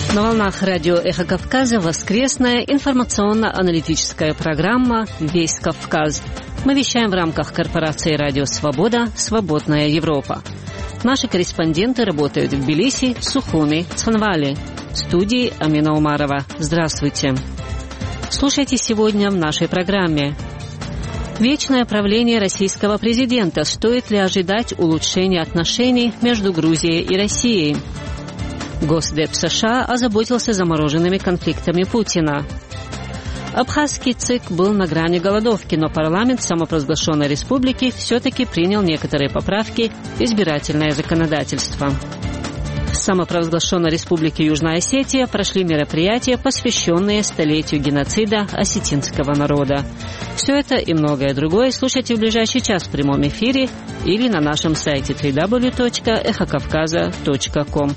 На волнах радио «Эхо Кавказа» воскресная информационно-аналитическая программа «Весь Кавказ». Мы вещаем в рамках корпорации «Радио Свобода. Свободная Европа». Наши корреспонденты работают в Тбилиси, Сухуми, Цхинвале. В студии Амина Умарова. Здравствуйте. Слушайте сегодня в нашей программе. Вечное правление российского президента. Стоит ли ожидать улучшения отношений между Грузией и Россией? Госдеп США озаботился замороженными конфликтами Путина. Абхазский ЦИК был на грани голодовки, но парламент самопровозглашенной республики все-таки принял некоторые поправки в избирательное законодательство. В самопровозглашенной республике Южная Осетия прошли мероприятия, посвященные столетию геноцида осетинского народа. Все это и многое другое слушайте в ближайший час в прямом эфире или на нашем сайте www.ekhokavkaza.com.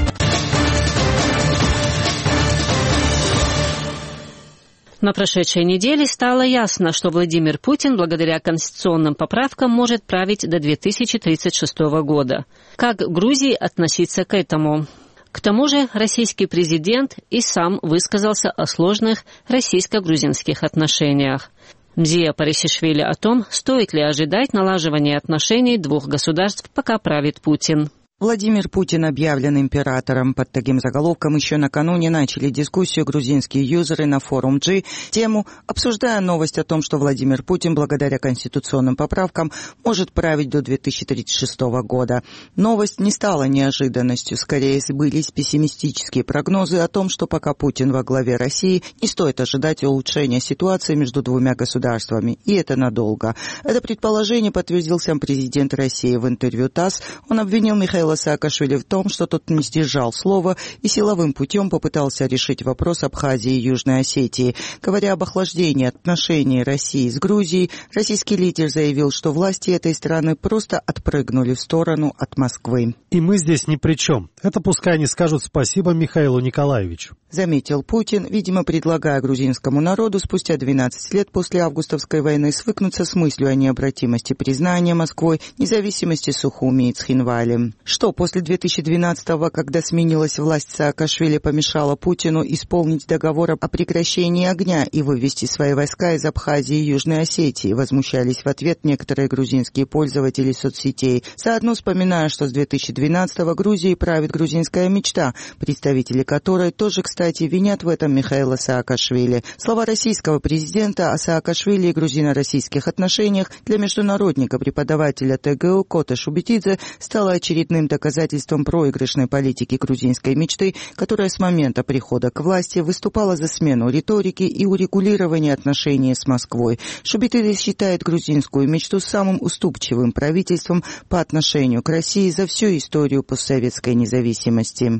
На прошедшей неделе стало ясно, что Владимир Путин благодаря конституционным поправкам может править до 2036 года. Как Грузии относиться к этому? К тому же российский президент и сам высказался о сложных российско-грузинских отношениях. Мзия Парисишвили о том, стоит ли ожидать налаживания отношений двух государств, пока правит Путин. Владимир Путин объявлен императором. Под таким заголовком еще накануне начали дискуссию грузинские юзеры на форум G, тему, обсуждая новость о том, что Владимир Путин благодаря конституционным поправкам может править до 2036 года. Новость не стала неожиданностью, скорее сбылись пессимистические прогнозы о том, что пока Путин во главе России, не стоит ожидать улучшения ситуации между двумя государствами, и это надолго. Это предположение подтвердил сам президент России в интервью ТАСС. Он обвинил Михаила Саакашвили в том, что тот не сдержал слова и силовым путем попытался решить вопрос Абхазии и Южной Осетии. Говоря об охлаждении отношений России с Грузией, российский лидер заявил, что власти этой страны просто отпрыгнули в сторону от Москвы. И мы здесь ни при чем. Это пускай они скажут спасибо Михаилу Николаевичу. Заметил Путин, видимо, предлагая грузинскому народу спустя 12 лет после августовской войны свыкнуться с мыслью о необратимости признания Москвой независимости Сухуми и Цхинвали. Что после 2012-го, когда сменилась власть Саакашвили, помешало Путину исполнить договор о прекращении огня и вывести свои войска из Абхазии и Южной Осетии, возмущались в ответ некоторые грузинские пользователи соцсетей, заодно вспоминая, что с 2012-го Грузией правит грузинская мечта, представители которой тоже, кстати, винят в этом Михаила Саакашвили. Слова российского президента о Саакашвили и грузино-российских отношениях для международника, преподавателя ТГУ Коты Шубетидзе стало очередным доказательством проигрышной политики грузинской мечты, которая с момента прихода к власти выступала за смену риторики и урегулирование отношений с Москвой. Шубетидзе считает грузинскую мечту самым уступчивым правительством по отношению к России за всю историю постсоветской независимости.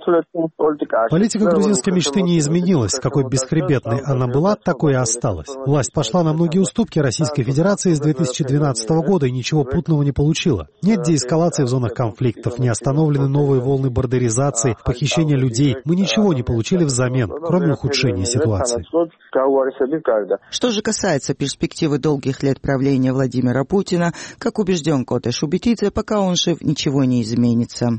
Политика грузинской мечты не изменилась. Какой бесхребетной она была, такой и осталась. Власть пошла на многие уступки Российской Федерации с 2012 года и ничего путного не получила. Нет деэскалации в зонах конфликтов, не остановлены новые волны бордеризации, похищения людей. Мы ничего не получили взамен, кроме ухудшения ситуации. Что же касается перспективы долгих лет правления Владимира Путина, как убежден Коте Шубетидзе, пока он жив, ничего не изменится.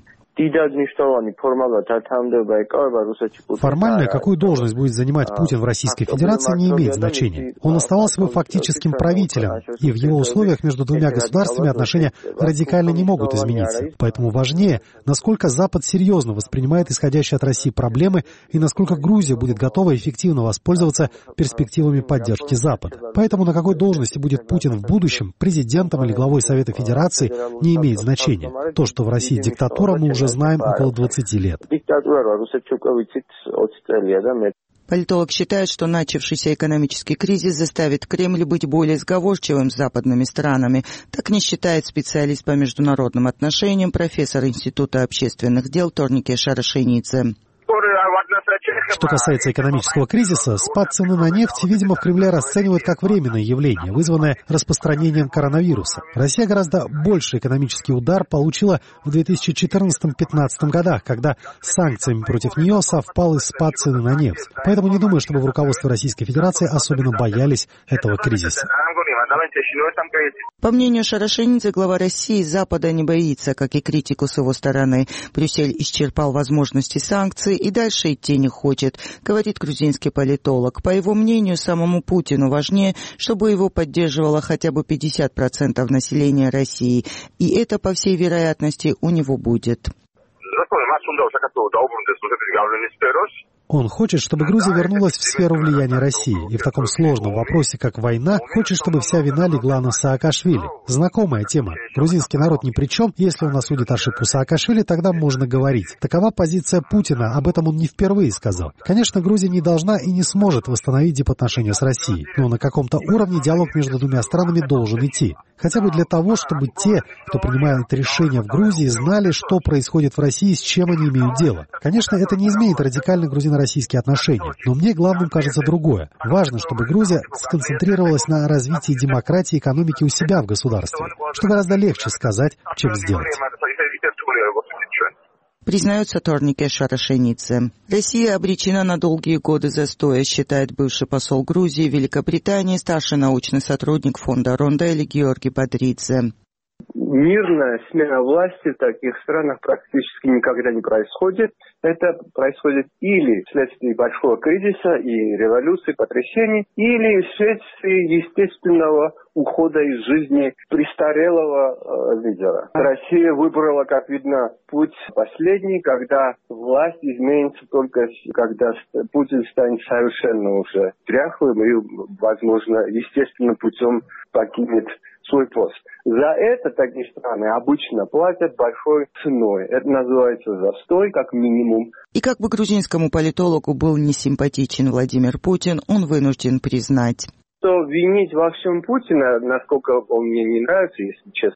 Формально, какую должность будет занимать Путин в Российской Федерации, не имеет значения. Он оставался бы фактическим правителем, и в его условиях между двумя государствами отношения радикально не могут измениться. Поэтому важнее, насколько Запад серьезно воспринимает исходящие от России проблемы и насколько Грузия будет готова эффективно воспользоваться перспективами поддержки Запада. Поэтому на какой должности будет Путин в будущем, президентом или главой Совета Федерации, не имеет значения. То, что в России диктатура, мы уже знаем около 20 лет. Политолог считает, что начавшийся экономический кризис заставит Кремль быть более сговорчивым с западными странами. Так не считает специалист по международным отношениям, профессор Института общественных дел Торнике Шарашенице. Что касается экономического кризиса, спад цены на нефть, видимо, в Кремле расценивают как временное явление, вызванное распространением коронавируса. Россия гораздо больше экономический удар получила в 2014-2015 годах, когда с санкциями против нее совпал и спад цены на нефть. Поэтому не думаю, чтобы в руководстве Российской Федерации особенно боялись этого кризиса. По мнению Шарашенидзе, глава России Запада не боится, как и критику с его стороны. Брюссель исчерпал возможности санкций и дальше идти не хочет, говорит грузинский политолог. По его мнению, самому Путину важнее, чтобы его поддерживало хотя бы 50% населения России. И это, по всей вероятности, у него будет. Он хочет, чтобы Грузия вернулась в сферу влияния России. И в таком сложном вопросе, как война, хочет, чтобы вся вина легла на Саакашвили. Знакомая тема. Грузинский народ ни при чем. Если он осудит ошибку Саакашвили, тогда можно говорить. Такова позиция Путина. Об этом он не впервые сказал. Конечно, Грузия не должна и не сможет восстановить дипотношения с Россией. Но на каком-то уровне диалог между двумя странами должен идти. Хотя бы для того, чтобы те, кто принимает решения в Грузии, знали, что происходит в России, с чем они имеют дело. Конечно, это не изменит радикально грузино-российские отношения, но мне главным кажется другое. Важно, чтобы Грузия сконцентрировалась на развитии демократии и экономики у себя в государстве, что гораздо легче сказать, чем сделать. Признается Торнике Шарашенидзе. Россия обречена на долгие годы застоя, считает бывший посол Грузии в Великобритании, старший научный сотрудник фонда Ронделли Георгий Бодридзе. Мирная смена власти в таких странах практически никогда не происходит. Это происходит или вследствие большого кризиса и революции, потрясений, или вследствие естественного ухода из жизни престарелого лидера. Россия выбрала, как видно, путь последний, когда власть изменится только, когда Путин станет совершенно уже дряхлым и, возможно, естественным путем покинет свой пост. За это такие страны обычно платят большой ценой. Это называется застой, как минимум. И как бы грузинскому политологу был не симпатичен Владимир Путин, он вынужден признать. Что винить во всем Путина, насколько он мне не нравится, если честно